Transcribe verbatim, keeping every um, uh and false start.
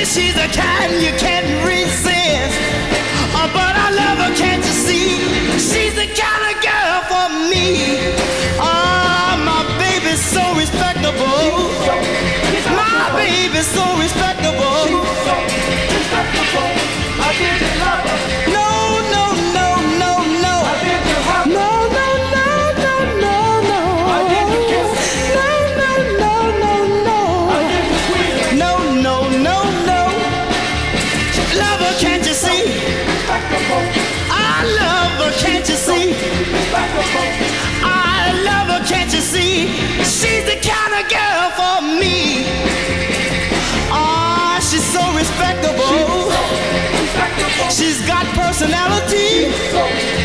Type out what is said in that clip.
she's a kind you can't resist. Oh, but I love her, can't you see? She's the kind of girl for me. Oh, my baby's so respectable. My baby's so respectable. I didn't love her. No, no, no, no, no. I didn't have her. No, no, no, no, no, no. I didn't kiss her. No, no, no, no, no. I didn't squeeze her. No, no, no, no. Love her, can't you see? Respectable. I love her, can't you see? Respectable. I love her, can't you see? She's the kind of girl for me. Ah, she's so respectable. Respectable. She's got personality. So